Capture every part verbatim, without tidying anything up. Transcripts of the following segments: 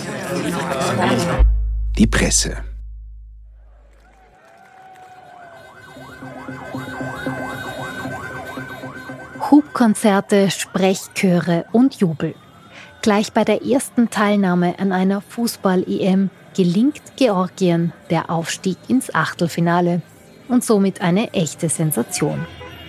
Die Presse. Hubkonzerte, Sprechchöre und Jubel. Gleich bei der ersten Teilnahme an einer Fußball-E M gelingt Georgien der Aufstieg ins Achtelfinale und somit eine echte Sensation.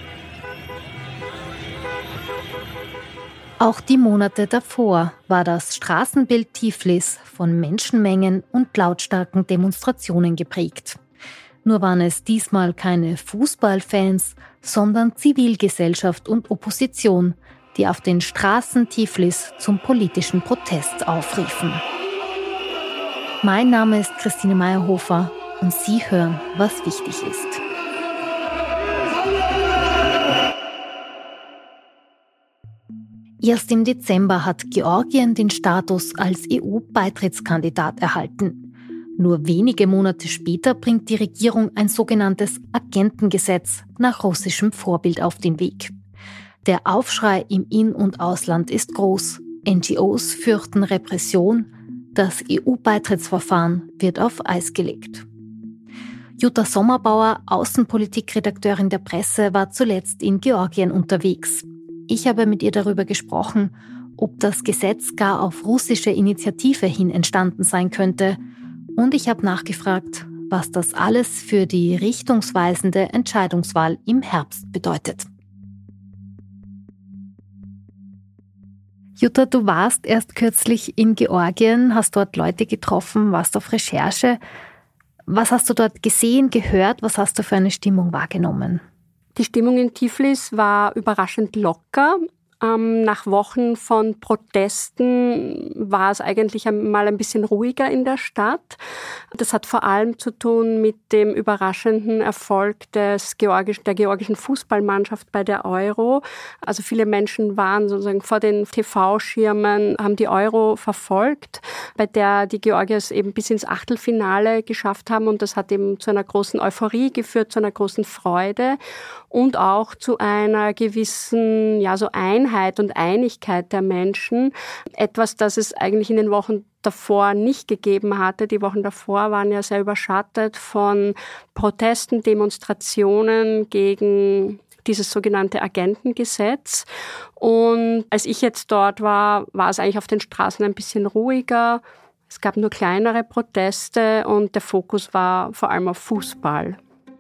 Auch die Monate davor war das Straßenbild Tiflis von Menschenmengen und lautstarken Demonstrationen geprägt. Nur waren es diesmal keine Fußballfans, sondern Zivilgesellschaft und Opposition, die auf den Straßen Tiflis zum politischen Protest aufriefen. Mein Name ist Christine Meyerhofer und Sie hören, was wichtig ist. Erst im Dezember hat Georgien den Status als E U-Beitrittskandidat erhalten. Nur wenige Monate später bringt die Regierung ein sogenanntes Agentengesetz nach russischem Vorbild auf den Weg. Der Aufschrei im In- und Ausland ist groß. N G Os fürchten Repression. Das E U-Beitrittsverfahren wird auf Eis gelegt. Jutta Sommerbauer, Außenpolitikredakteurin der Presse, war zuletzt in Georgien unterwegs. Ich habe mit ihr darüber gesprochen, ob das Gesetz gar auf russische Initiative hin entstanden sein könnte. Und ich habe nachgefragt, was das alles für die richtungsweisende Entscheidungswahl im Herbst bedeutet. Jutta, du warst erst kürzlich in Georgien, hast dort Leute getroffen, warst auf Recherche. Was hast du dort gesehen, gehört? Was hast du für eine Stimmung wahrgenommen? Die Stimmung in Tiflis war überraschend locker. Ähm, nach Wochen von Protesten war es eigentlich mal ein bisschen ruhiger in der Stadt. Das hat vor allem zu tun mit dem überraschenden Erfolg des Georgisch, der georgischen Fußballmannschaft bei der Euro. Also viele Menschen waren sozusagen vor den T V-Schirmen, haben die Euro verfolgt, bei der die Georgier es eben bis ins Achtelfinale geschafft haben. Und das hat eben zu einer großen Euphorie geführt, zu einer großen Freude und auch zu einer gewissen, ja, so Einheit und Einigkeit der Menschen. Etwas, das es eigentlich in den Wochen davor nicht gegeben hatte. Die Wochen davor waren ja sehr überschattet von Protesten, Demonstrationen gegen dieses sogenannte Agentengesetz. Und als ich jetzt dort war, war es eigentlich auf den Straßen ein bisschen ruhiger. Es gab nur kleinere Proteste und der Fokus war vor allem auf Fußball.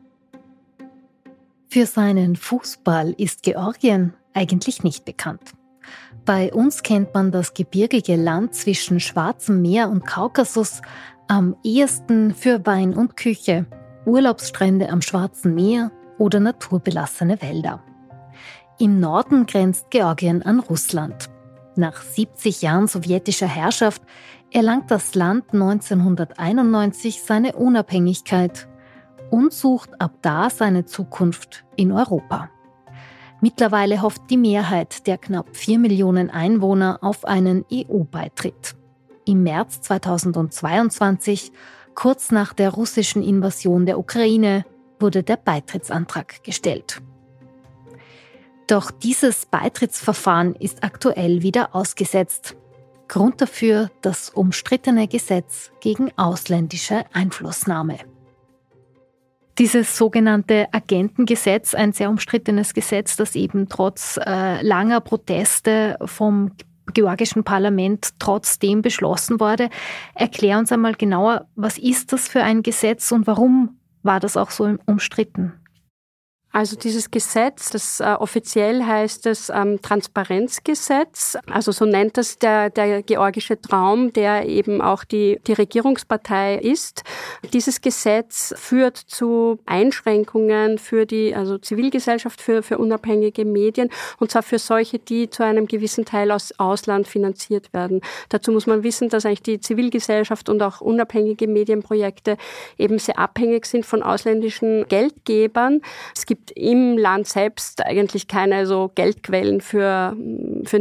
Für seinen Fußball ist Georgien eigentlich nicht bekannt. Bei uns kennt man das gebirgige Land zwischen Schwarzem Meer und Kaukasus am ehesten für Wein und Küche, Urlaubsstrände am Schwarzen Meer oder naturbelassene Wälder. Im Norden grenzt Georgien an Russland. Nach siebzig Jahren sowjetischer Herrschaft erlangt das Land neunzehnhunderteinundneunzig seine Unabhängigkeit und sucht ab da seine Zukunft in Europa. Mittlerweile hofft die Mehrheit der knapp vier Millionen Einwohner auf einen E U-Beitritt. Im März zweitausendzweiundzwanzig, kurz nach der russischen Invasion der Ukraine, wurde der Beitrittsantrag gestellt. Doch dieses Beitrittsverfahren ist aktuell wieder ausgesetzt. Grund dafür das umstrittene Gesetz gegen ausländische Einflussnahme. Dieses sogenannte Agentengesetz, ein sehr umstrittenes Gesetz, das eben trotz äh, langer Proteste vom georgischen Parlament trotzdem beschlossen wurde. Erklär uns einmal genauer, was ist das für ein Gesetz und warum war das auch so umstritten? Also dieses Gesetz, das äh, offiziell heißt es ähm, Transparenzgesetz, also so nennt das der, der georgische Traum, der eben auch die, die Regierungspartei ist. Dieses Gesetz führt zu Einschränkungen für die also Zivilgesellschaft, für, für unabhängige Medien, und zwar für solche, die zu einem gewissen Teil aus Ausland finanziert werden. Dazu muss man wissen, dass eigentlich die Zivilgesellschaft und auch unabhängige Medienprojekte eben sehr abhängig sind von ausländischen Geldgebern. Es gibt im Land selbst eigentlich keine so Geldquellen für, für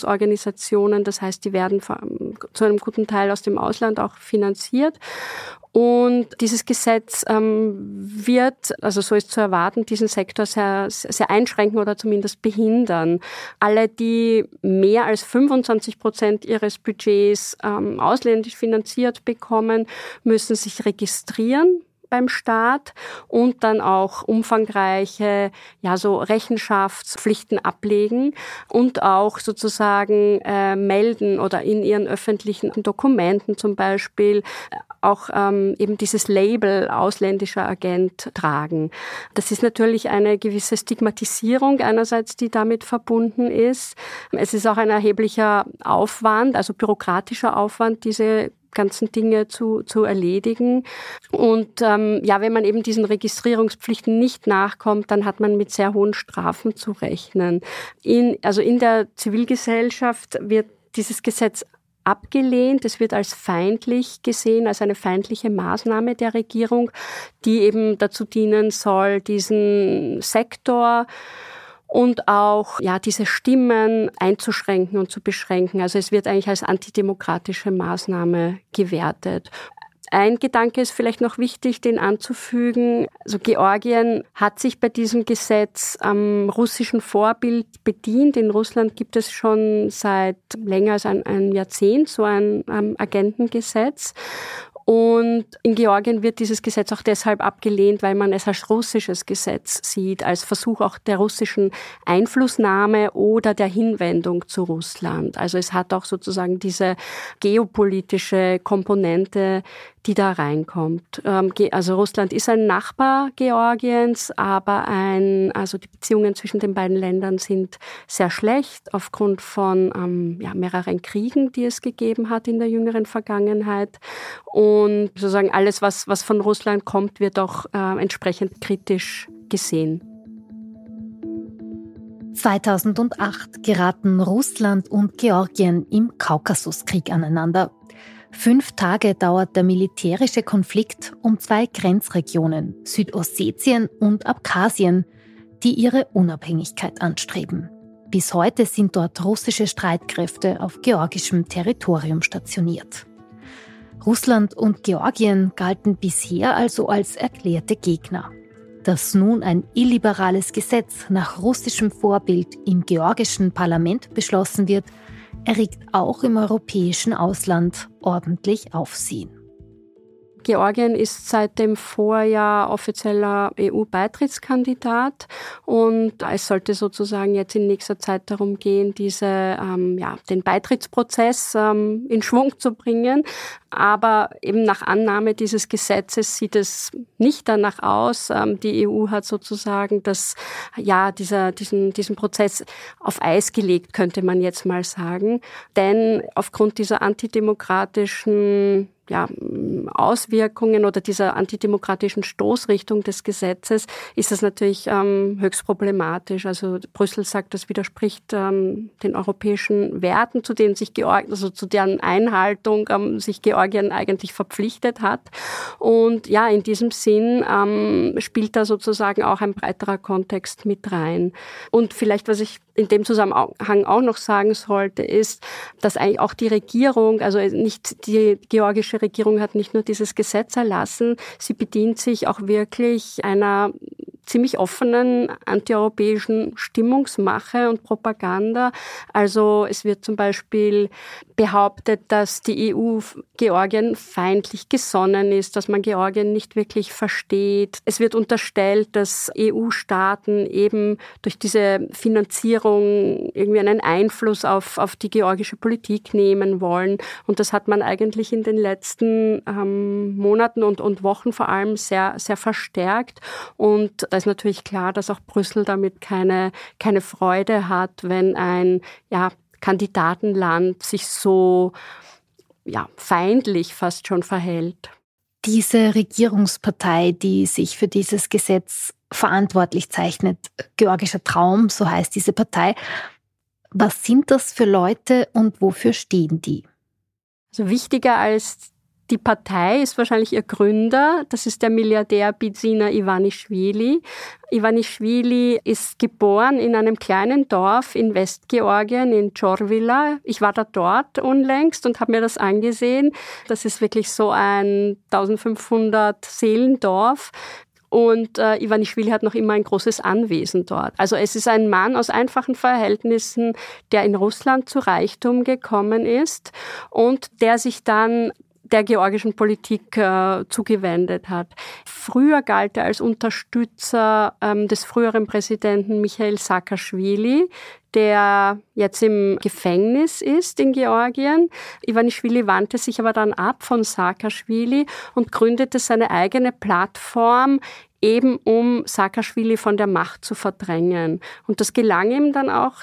Nichtregierungsorganisationen. Das heißt, die werden zu einem guten Teil aus dem Ausland auch finanziert. Und dieses Gesetz ähm, wird, also so ist zu erwarten, diesen Sektor sehr, sehr einschränken oder zumindest behindern. Alle, die mehr als fünfundzwanzig Prozent ihres Budgets ähm, ausländisch finanziert bekommen, müssen sich registrieren beim Staat und dann auch umfangreiche, ja, so Rechenschaftspflichten ablegen und auch sozusagen äh, melden oder in ihren öffentlichen Dokumenten zum Beispiel auch ähm, eben dieses Label ausländischer Agent tragen. Das ist natürlich eine gewisse Stigmatisierung einerseits, die damit verbunden ist. Es ist auch ein erheblicher Aufwand, also bürokratischer Aufwand, diese ganzen Dinge zu, zu erledigen. Und ähm, ja, wenn man eben diesen Registrierungspflichten nicht nachkommt, dann hat man mit sehr hohen Strafen zu rechnen. In, also in der Zivilgesellschaft wird dieses Gesetz abgelehnt. Es wird als feindlich gesehen, als eine feindliche Maßnahme der Regierung, die eben dazu dienen soll, diesen Sektor und auch ja diese Stimmen einzuschränken und zu beschränken. Also es wird eigentlich als antidemokratische Maßnahme gewertet. Ein Gedanke ist vielleicht noch wichtig, den anzufügen. Also Georgien hat sich bei diesem Gesetz am russischen Vorbild bedient. In Russland gibt es schon seit länger als ein, ein Jahrzehnt so ein ähm, Agentengesetz. Und in Georgien wird dieses Gesetz auch deshalb abgelehnt, weil man es als russisches Gesetz sieht, als Versuch auch der russischen Einflussnahme oder der Hinwendung zu Russland. Also es hat auch sozusagen diese geopolitische Komponente, die da reinkommt. Also Russland ist ein Nachbar Georgiens, aber ein, also die Beziehungen zwischen den beiden Ländern sind sehr schlecht aufgrund von ähm, ja, mehreren Kriegen, die es gegeben hat in der jüngeren Vergangenheit. Und sozusagen alles, was, was von Russland kommt, wird auch äh, entsprechend kritisch gesehen. zweitausendacht geraten Russland und Georgien im Kaukasuskrieg aneinander. Fünf Tage dauert der militärische Konflikt um zwei Grenzregionen, Südossetien und Abchasien, die ihre Unabhängigkeit anstreben. Bis heute sind dort russische Streitkräfte auf georgischem Territorium stationiert. Russland und Georgien galten bisher also als erklärte Gegner. Dass nun ein illiberales Gesetz nach russischem Vorbild im georgischen Parlament beschlossen wird, erregt auch im europäischen Ausland ordentlich Aufsehen. Georgien ist seit dem Vorjahr offizieller E U-Beitrittskandidat und es sollte sozusagen jetzt in nächster Zeit darum gehen, diese, ähm, ja, den Beitrittsprozess ähm, in Schwung zu bringen. Aber eben nach Annahme dieses Gesetzes sieht es nicht danach aus. Ähm, die E U hat sozusagen das, ja, dieser, diesen, diesen Prozess auf Eis gelegt, könnte man jetzt mal sagen. Denn aufgrund dieser antidemokratischen ja, Auswirkungen oder dieser antidemokratischen Stoßrichtung des Gesetzes ist das natürlich ähm, höchst problematisch. Also Brüssel sagt, das widerspricht ähm, den europäischen Werten, zu denen sich Georgien, also zu deren Einhaltung ähm, sich Georgien eigentlich verpflichtet hat. Und ja, in diesem Sinn ähm, spielt da sozusagen auch ein breiterer Kontext mit rein. Und vielleicht, was ich in dem Zusammenhang auch noch sagen sollte, ist, dass eigentlich auch die Regierung, also nicht die georgische Regierung hat nicht nur dieses Gesetz erlassen, sie bedient sich auch wirklich einer ziemlich offenen antieuropäischen Stimmungsmache und Propaganda. Also es wird zum Beispiel behauptet, dass die E U Georgien feindlich gesonnen ist, dass man Georgien nicht wirklich versteht. Es wird unterstellt, dass E U-Staaten eben durch diese Finanzierung irgendwie einen Einfluss auf, auf die georgische Politik nehmen wollen. Und das hat man eigentlich in den letzten ähm, Monaten und, und Wochen vor allem sehr, sehr verstärkt. Und da ist natürlich klar, dass auch Brüssel damit keine, keine Freude hat, wenn ein ja, Kandidatenland sich so ja, feindlich fast schon verhält. Diese Regierungspartei, die sich für dieses Gesetz verantwortlich zeichnet, Georgischer Traum, so heißt diese Partei. Was sind das für Leute und wofür stehen die? Also wichtiger als Die Partei ist wahrscheinlich ihr Gründer, das ist der Milliardär Bidzina Ivanischvili. Ivanischvili ist geboren in einem kleinen Dorf in Westgeorgien, in Chorvila. Ich war da dort unlängst und habe mir das angesehen. Das ist wirklich so ein eintausendfünfhundert Seelendorf. Und äh, Ivanischvili hat noch immer ein großes Anwesen dort. Also es ist ein Mann aus einfachen Verhältnissen, der in Russland zu Reichtum gekommen ist und der sich dann der georgischen Politik äh, zugewendet hat. Früher galt er als Unterstützer ähm, des früheren Präsidenten Michail Saakaschwili, der jetzt im Gefängnis ist in Georgien. Ivanischvili wandte sich aber dann ab von Saakaschwili und gründete seine eigene Plattform, eben um Saakaschwili von der Macht zu verdrängen. Und das gelang ihm dann auch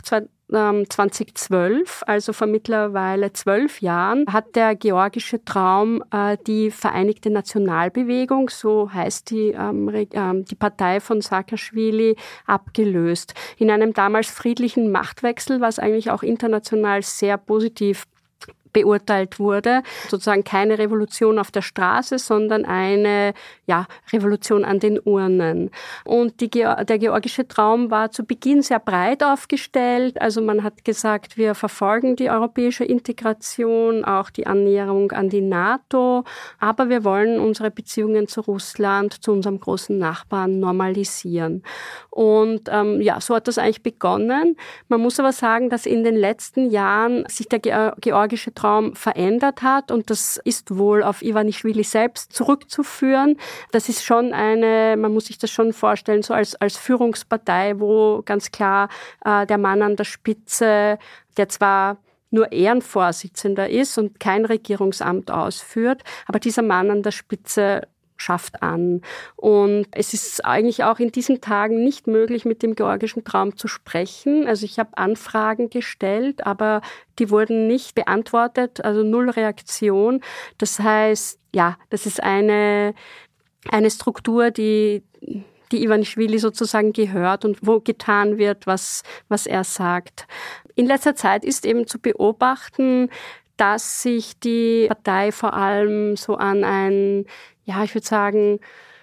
zweitausendzwölf, also vor mittlerweile zwölf Jahren, hat der georgische Traum äh, die Vereinigte Nationalbewegung, so heißt die, ähm, äh, die Partei von Saakaschwili, abgelöst. In einem damals friedlichen Machtwechsel, was eigentlich auch international sehr positiv beurteilt wurde. Sozusagen keine Revolution auf der Straße, sondern eine ja, Revolution an den Urnen. Und die, der georgische Traum war zu Beginn sehr breit aufgestellt. Also man hat gesagt, wir verfolgen die europäische Integration, auch die Annäherung an die NATO, aber wir wollen unsere Beziehungen zu Russland, zu unserem großen Nachbarn normalisieren. Und ähm, ja, so hat das eigentlich begonnen. Man muss aber sagen, dass in den letzten Jahren sich der georgische Traum verändert hat und das ist wohl auf Ivanischvili selbst zurückzuführen. Das ist schon eine, man muss sich das schon vorstellen, so als, als Führungspartei, wo ganz klar äh, der Mann an der Spitze, der zwar nur Ehrenvorsitzender ist und kein Regierungsamt ausführt, aber dieser Mann an der Spitze schafft an. Und es ist eigentlich auch in diesen Tagen nicht möglich, mit dem georgischen Traum zu sprechen. Also ich habe Anfragen gestellt, aber die wurden nicht beantwortet, also null Reaktion. Das heißt, ja, das ist eine, eine Struktur, die, die Ivanischvili sozusagen gehört und wo getan wird, was, was er sagt. In letzter Zeit ist eben zu beobachten, dass sich die Partei vor allem so an ein, ja, ich würde sagen,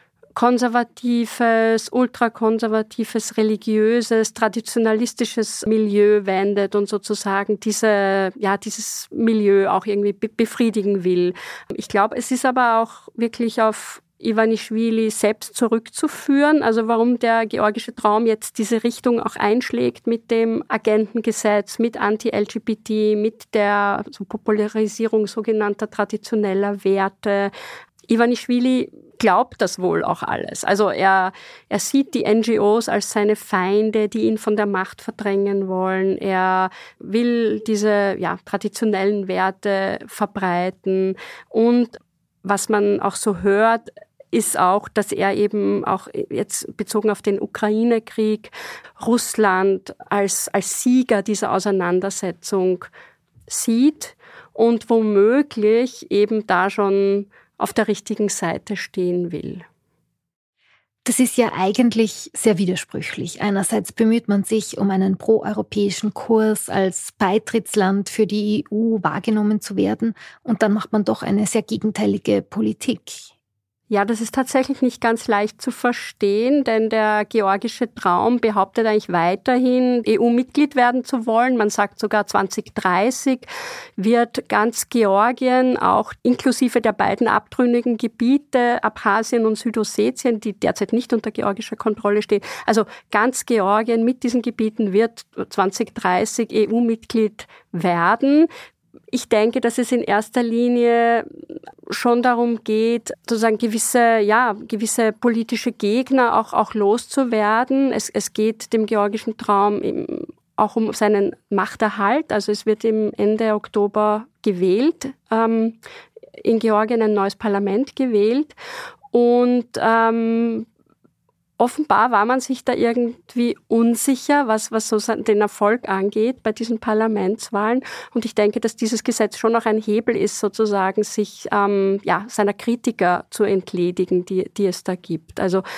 konservatives, ultrakonservatives, religiöses, traditionalistisches Milieu wendet und sozusagen diese, ja, dieses Milieu auch irgendwie be- befriedigen will. Ich glaube, es ist aber auch wirklich auf Ivanischvili selbst zurückzuführen, also warum der georgische Traum jetzt diese Richtung auch einschlägt mit dem Agentengesetz, mit Anti-L G B T, mit der so Popularisierung sogenannter traditioneller Werte. Ivanischvili glaubt das wohl auch alles. Also er, er sieht die N G Os als seine Feinde, die ihn von der Macht verdrängen wollen. Er will diese ja, traditionellen Werte verbreiten. Und was man auch so hört, ist auch, dass er eben auch jetzt bezogen auf den Ukraine-Krieg Russland als, als Sieger dieser Auseinandersetzung sieht und womöglich eben da schon auf der richtigen Seite stehen will. Das ist ja eigentlich sehr widersprüchlich. Einerseits bemüht man sich um einen proeuropäischen Kurs, als Beitrittsland für die E U wahrgenommen zu werden, und dann macht man doch eine sehr gegenteilige Politik. Ja, das ist tatsächlich nicht ganz leicht zu verstehen, denn der georgische Traum behauptet eigentlich weiterhin, E U-Mitglied werden zu wollen. Man sagt sogar zwanzig dreißig wird ganz Georgien, auch inklusive der beiden abtrünnigen Gebiete, Abchasien und Südossetien, die derzeit nicht unter georgischer Kontrolle stehen. Also ganz Georgien mit diesen Gebieten wird zwanzig dreißig E U-Mitglied werden. Ich denke, dass es in erster Linie schon darum geht, sozusagen gewisse, ja, gewisse politische Gegner auch, auch loszuwerden. Es, es geht dem georgischen Traum eben auch um seinen Machterhalt. Also es wird im Ende Oktober gewählt, ähm, in Georgien ein neues Parlament gewählt. Und ähm, offenbar war man sich da irgendwie unsicher, was, was so den Erfolg angeht bei diesen Parlamentswahlen. Und ich denke, dass dieses Gesetz schon auch ein Hebel ist, sozusagen sich ähm, ja, seiner Kritiker zu entledigen, die, die es da gibt. Also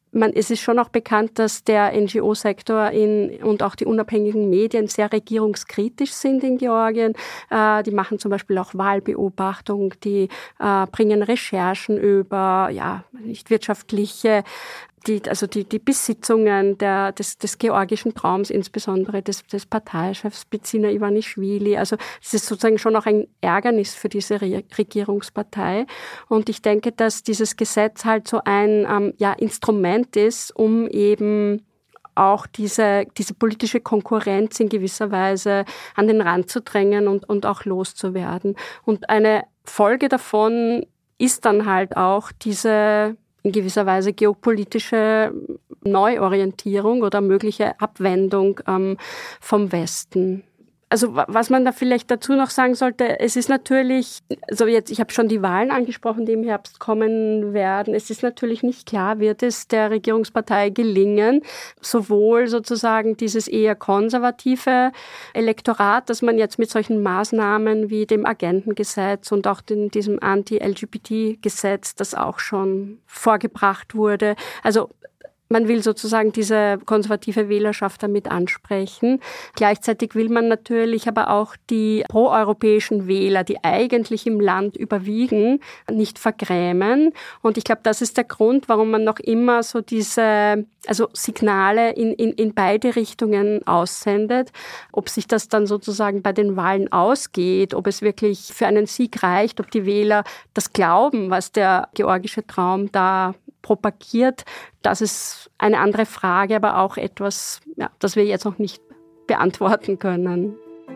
Man, es ist schon auch bekannt, dass der N G O-Sektor in, und auch die unabhängigen Medien sehr regierungskritisch sind in Georgien. Äh, die machen zum Beispiel auch Wahlbeobachtung, die äh, bringen Recherchen über ja nicht wirtschaftliche, die, also die, die Besitzungen der, des, des georgischen Traums, insbesondere des, des Parteichefs Bidzina Ivanischvili. Also es ist sozusagen schon auch ein Ärgernis für diese Re- Regierungspartei. Und ich denke, dass dieses Gesetz halt so ein ähm, ja, Instrument ist, um eben auch diese, diese politische Konkurrenz in gewisser Weise an den Rand zu drängen und, und auch loszuwerden. Und eine Folge davon ist dann halt auch diese in gewisser Weise geopolitische Neuorientierung oder mögliche Abwendung ähm, vom Westen. Also was man da vielleicht dazu noch sagen sollte, es ist natürlich, also jetzt, ich habe schon die Wahlen angesprochen, die im Herbst kommen werden. Es ist natürlich nicht klar, wird es der Regierungspartei gelingen, sowohl sozusagen dieses eher konservative Elektorat, das man jetzt mit solchen Maßnahmen wie dem Agentengesetz und auch den, diesem Anti-L G B T-Gesetz, das auch schon vorgebracht wurde, also man will sozusagen diese konservative Wählerschaft damit ansprechen. Gleichzeitig will man natürlich aber auch die proeuropäischen Wähler, die eigentlich im Land überwiegen, nicht vergrämen. Und ich glaube, das ist der Grund, warum man noch immer so diese also Signale in, in, in beide Richtungen aussendet. Ob sich das dann sozusagen bei den Wahlen ausgeht, ob es wirklich für einen Sieg reicht, ob die Wähler das glauben, was der georgische Traum da propagiert, das ist eine andere Frage, aber auch etwas, ja, das wir jetzt noch nicht beantworten können.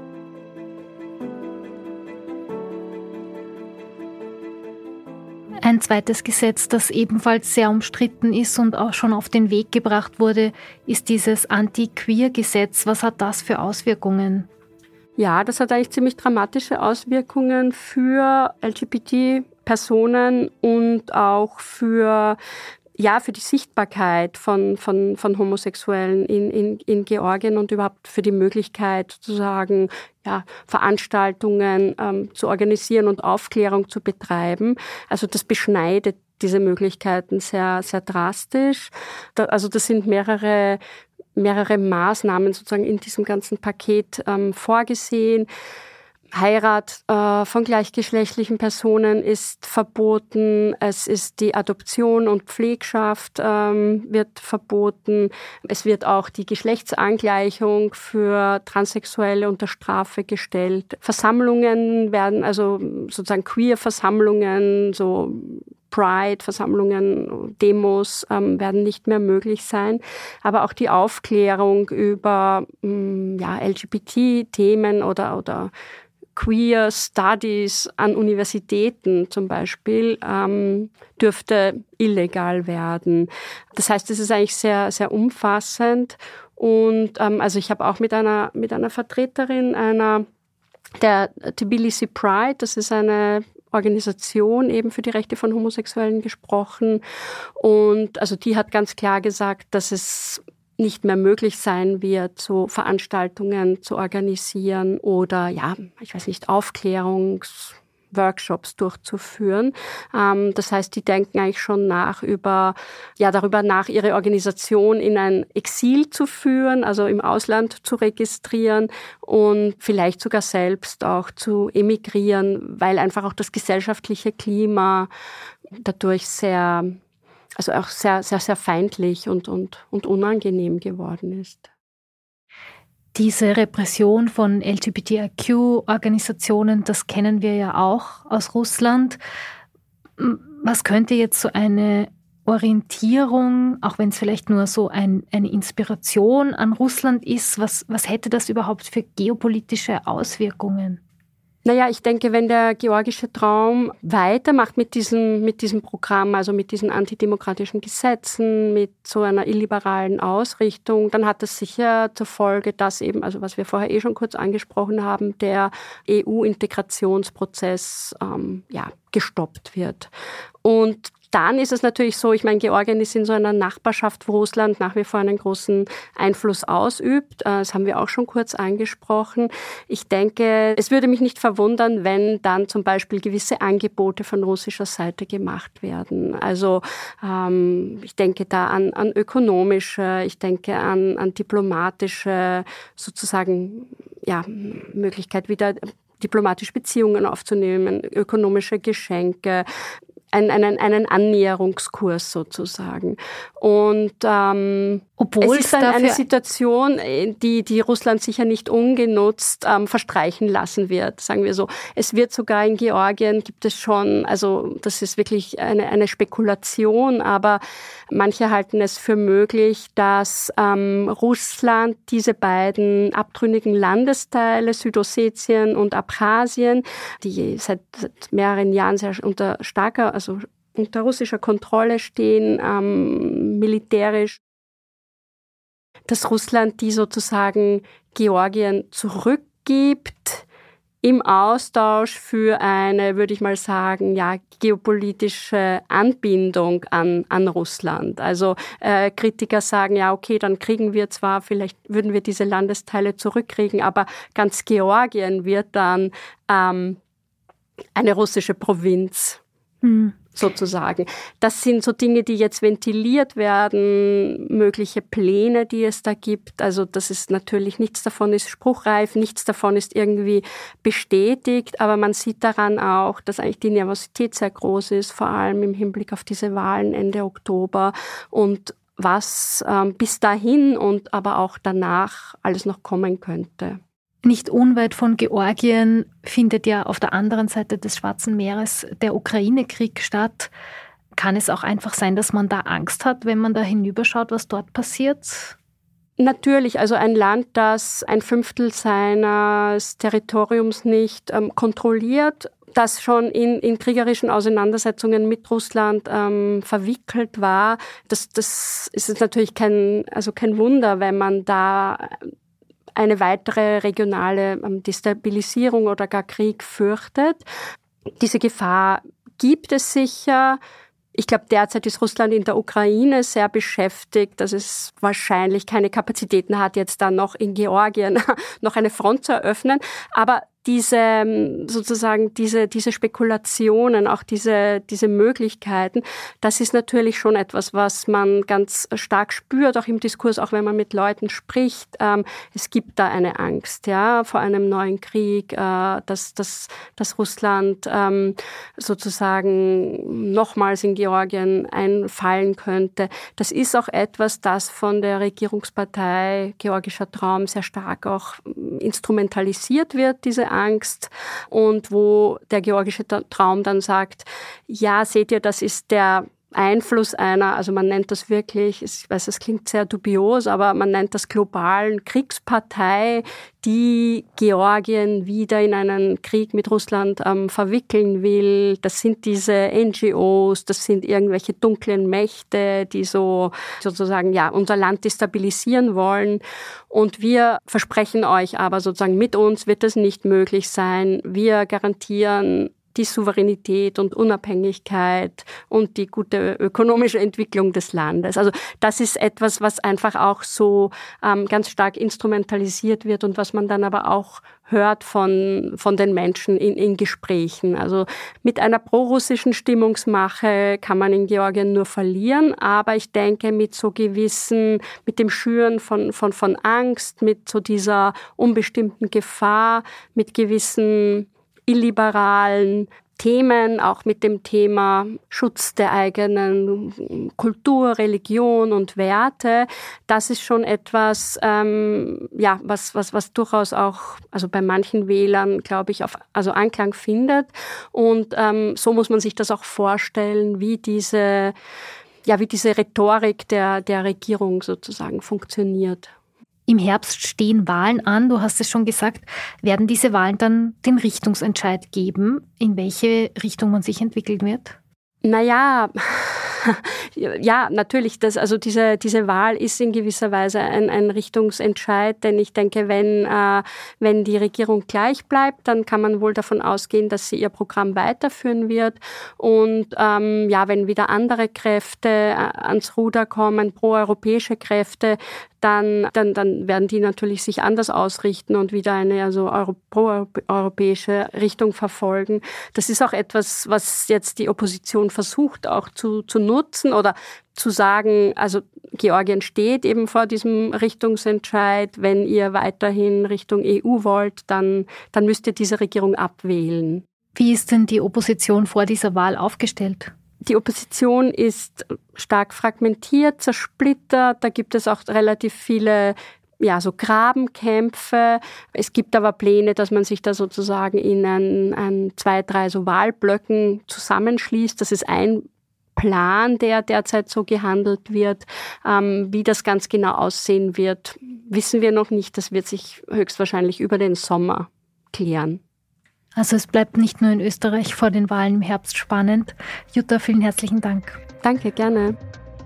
Ein zweites Gesetz, das ebenfalls sehr umstritten ist und auch schon auf den Weg gebracht wurde, ist dieses Anti-Queer-Gesetz. Was hat das für Auswirkungen? Ja, das hat eigentlich ziemlich dramatische Auswirkungen für L G B T-Personen und auch für ja, für die Sichtbarkeit von, von, von Homosexuellen in, in, in Georgien und überhaupt für die Möglichkeit, sozusagen, ja, Veranstaltungen ähm, zu organisieren und Aufklärung zu betreiben. Also das beschneidet diese Möglichkeiten sehr, sehr drastisch. Da, also das sind mehrere, mehrere Maßnahmen sozusagen in diesem ganzen Paket ähm, vorgesehen. Heirat äh, von gleichgeschlechtlichen Personen ist verboten. Es ist die Adoption und Pflegschaft ähm, wird verboten. Es wird auch die Geschlechtsangleichung für Transsexuelle unter Strafe gestellt. Versammlungen werden, also sozusagen Queer-Versammlungen, so Pride-Versammlungen, Demos ähm, werden nicht mehr möglich sein. Aber auch die Aufklärung über mh, ja, L G B T-Themen oder, oder Queer Studies an Universitäten zum Beispiel ähm, dürfte illegal werden. Das heißt, es ist eigentlich sehr, sehr umfassend. Und ähm, also ich habe auch mit einer, mit einer Vertreterin einer der Tbilisi Pride, das ist eine Organisation eben für die Rechte von Homosexuellen gesprochen. Und also die hat ganz klar gesagt, dass es nicht mehr möglich sein wird, so Veranstaltungen zu organisieren oder, ja, ich weiß nicht, Aufklärungsworkshops durchzuführen. Ähm, das heißt, die denken eigentlich schon nach über, ja, darüber nach, ihre Organisation in ein Exil zu führen, also im Ausland zu registrieren und vielleicht sogar selbst auch zu emigrieren, weil einfach auch das gesellschaftliche Klima dadurch sehr also auch sehr, sehr, sehr feindlich und, und, und unangenehm geworden ist. Diese Repression von L G B T I Q-Organisationen, das kennen wir ja auch aus Russland. Was könnte jetzt so eine Orientierung, auch wenn es vielleicht nur so ein, eine Inspiration an Russland ist, was, was hätte das überhaupt für geopolitische Auswirkungen? Naja, ich denke, wenn der georgische Traum weitermacht mit diesem, mit diesem Programm, also mit diesen antidemokratischen Gesetzen, mit so einer illiberalen Ausrichtung, dann hat das sicher zur Folge, dass eben, also was wir vorher eh schon kurz angesprochen haben, der E U-Integrationsprozess ähm, ja, gestoppt wird. Und dann ist es natürlich so, ich meine, Georgien ist in so einer Nachbarschaft, wo Russland nach wie vor einen großen Einfluss ausübt. Das haben wir auch schon kurz angesprochen. Ich denke, es würde mich nicht verwundern, wenn dann zum Beispiel gewisse Angebote von russischer Seite gemacht werden. Also ähm, ich denke da an, an ökonomische, ich denke an, an diplomatische, sozusagen, ja, Möglichkeit wieder diplomatische Beziehungen aufzunehmen, ökonomische Geschenke, Einen, einen Annäherungskurs sozusagen. Und ähm, Obwohl es ist dann eine Situation, die, die Russland sicher nicht ungenutzt ähm, verstreichen lassen wird, sagen wir so. Es wird sogar in Georgien, gibt es schon, also das ist wirklich eine, eine Spekulation, aber manche halten es für möglich, dass ähm, Russland diese beiden abtrünnigen Landesteile, Südossetien und Abchasien, die seit, seit mehreren Jahren sehr unter starker, also unter russischer Kontrolle stehen, ähm, militärisch, dass Russland die sozusagen Georgien zurückgibt im Austausch für eine, würde ich mal sagen, ja, geopolitische Anbindung an, an Russland. Also äh, Kritiker sagen, ja, okay, dann kriegen wir zwar, vielleicht würden wir diese Landesteile zurückkriegen, aber ganz Georgien wird dann ähm, eine russische Provinz. Mhm. Sozusagen. Das sind so Dinge, die jetzt ventiliert werden, mögliche Pläne, die es da gibt. Also das ist natürlich, nichts davon ist spruchreif, nichts davon ist irgendwie bestätigt, aber man sieht daran auch, dass eigentlich die Nervosität sehr groß ist, vor allem im Hinblick auf diese Wahlen Ende Oktober und was ähm, bis dahin und aber auch danach alles noch kommen könnte. Nicht unweit von Georgien findet ja auf der anderen Seite des Schwarzen Meeres der Ukraine-Krieg statt. Kann es auch einfach sein, dass man da Angst hat, wenn man da hinüberschaut, was dort passiert? Natürlich, also ein Land, das ein Fünftel seines Territoriums nicht ähm, kontrolliert, das schon in, in kriegerischen Auseinandersetzungen mit Russland ähm, verwickelt war, das, das ist natürlich kein, also kein Wunder, wenn man da eine weitere regionale Destabilisierung oder gar Krieg fürchtet. Diese Gefahr gibt es sicher. Ich glaube, derzeit ist Russland in der Ukraine sehr beschäftigt, dass es wahrscheinlich keine Kapazitäten hat, jetzt dann noch in Georgien noch eine Front zu eröffnen. Aber diese, sozusagen, diese, diese Spekulationen, auch diese, diese Möglichkeiten, das ist natürlich schon etwas, was man ganz stark spürt, auch im Diskurs, auch wenn man mit Leuten spricht. Ähm, es gibt da eine Angst, ja, vor einem neuen Krieg, äh, dass, dass, dass Russland ähm, sozusagen nochmals in Georgien einfallen könnte. Das ist auch etwas, das von der Regierungspartei Georgischer Traum sehr stark auch instrumentalisiert wird, diese Angst, und wo der georgische Traum dann sagt, ja, seht ihr, das ist der Einfluss einer, also man nennt das wirklich, ich weiß, es klingt sehr dubios, aber man nennt das globalen Kriegspartei, die Georgien wieder in einen Krieg mit Russland ähm, verwickeln will. Das sind diese N G Os, das sind irgendwelche dunklen Mächte, die so sozusagen ja unser Land destabilisieren wollen. Und wir versprechen euch aber sozusagen, mit uns wird das nicht möglich sein. Wir garantieren die Souveränität und Unabhängigkeit und die gute ökonomische Entwicklung des Landes. Also das ist etwas, was einfach auch so ähm, ganz stark instrumentalisiert wird und was man dann aber auch hört von, von den Menschen in, in Gesprächen. Also mit einer prorussischen Stimmungsmache kann man in Georgien nur verlieren, aber ich denke mit so gewissen, mit dem Schüren von, von, von Angst, mit so dieser unbestimmten Gefahr, mit gewissen illiberalen Themen, auch mit dem Thema Schutz der eigenen Kultur, Religion und Werte. Das ist schon etwas, ähm, ja, was, was, was durchaus auch, also bei manchen Wählern, glaube ich, auf, also Anklang findet. Und ähm, so muss man sich das auch vorstellen, wie diese, ja, wie diese Rhetorik der, der Regierung sozusagen funktioniert. Im Herbst stehen Wahlen an, du hast es schon gesagt. Werden diese Wahlen dann den Richtungsentscheid geben, in welche Richtung man sich entwickeln wird? Naja, Ja, natürlich. Das, also diese, diese Wahl ist in gewisser Weise ein, ein Richtungsentscheid, denn ich denke, wenn, äh, wenn die Regierung gleich bleibt, dann kann man wohl davon ausgehen, dass sie ihr Programm weiterführen wird. Und ähm, ja, wenn wieder andere Kräfte äh, ans Ruder kommen, proeuropäische Kräfte, dann, dann, dann werden die natürlich sich anders ausrichten und wieder eine also Euro, proeuropäische Richtung verfolgen. Das ist auch etwas, was jetzt die Opposition versucht auch zu, zu nutzen oder zu sagen, also Georgien steht eben vor diesem Richtungsentscheid. Wenn ihr weiterhin Richtung E U wollt, dann, dann müsst ihr diese Regierung abwählen. Wie ist denn die Opposition vor dieser Wahl aufgestellt? Die Opposition ist stark fragmentiert, zersplittert. Da gibt es auch relativ viele, ja, so Grabenkämpfe. Es gibt aber Pläne, dass man sich da sozusagen in ein, ein zwei, drei so Wahlblöcken zusammenschließt. Das ist ein Plan, der derzeit so gehandelt wird. Ähm, wie das ganz genau aussehen wird, wissen wir noch nicht. Das wird sich höchstwahrscheinlich über den Sommer klären. Also es bleibt nicht nur in Österreich vor den Wahlen im Herbst spannend. Jutta, vielen herzlichen Dank. Danke, gerne.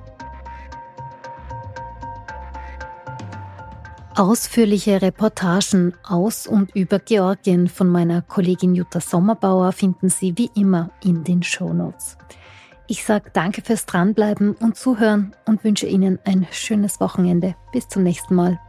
Ausführliche Reportagen aus und über Georgien von meiner Kollegin Jutta Sommerbauer finden Sie wie immer in den Shownotes. Ich sage danke fürs Dranbleiben und Zuhören und wünsche Ihnen ein schönes Wochenende. Bis zum nächsten Mal.